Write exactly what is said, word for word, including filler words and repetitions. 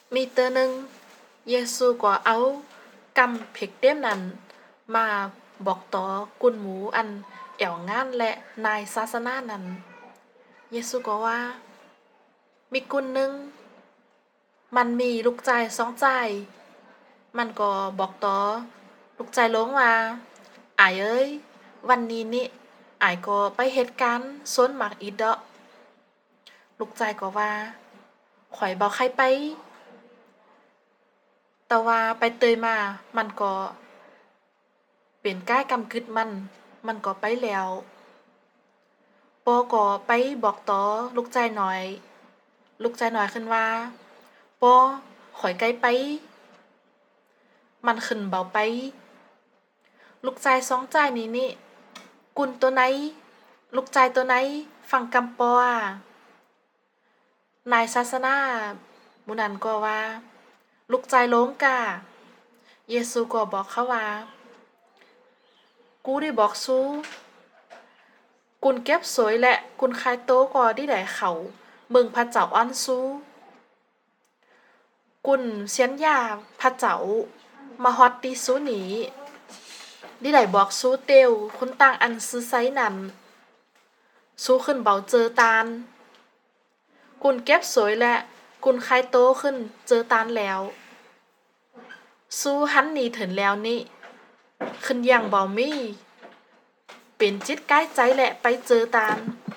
มีเตอหนึ่งเยซูก็เอากำเพ็กเต็มนั้นมาบอกต่อกุนหมูอันแอวงานและนายศาสนานั้นเยซูก็ว่า มีกุนหนึ่งมันมีลูกใจสองใจ มันก็บอกต่อลูกใจลงว่าอายเอ้ยวันนี้นี่อายก็ไปเฮ็ดการสวนหมากอีกเดาะลูกใจก็ว่าข้อยบ่ใครไป แต่ว่าไปเตยมามันก็เป็นกายกำกึดมัน มันก็ไปแล้วปอก็ไปบอกต่อลูกใจน้อย ลูกใจน้อยขึ้นว่าปอข้อยไกลไป มันขึ้นเบาไป ลูกใจสองใจนี้นี่กุนตัวไหน ลูกใจตัวไหนฟังกำปออ่ะนายศาสนาหมู่นั้นก็ว่า ลูกใจลงกะเยซูก็บอกเขาว่า กูได้บอกซูกุนเก็บสวยและกุนคายโตก็ได้ได้เขาเบิ่งพระเจ้าอันซูกุนเสียนยาพระเจ้ามาฮอดติซูนีได้ได้บอกซูเตียวคุณต่างอันซื้อไซนั้นซูขึ้นเบาเจอตาลกุนเก็บสวยและกุนคายโตขึ้นเจอตาลแล้วซูหันหนีถึงแล้วนี่ขึ้นอย่างเบามีเป็นจิตใกล้ใจแหละไปเจอตาล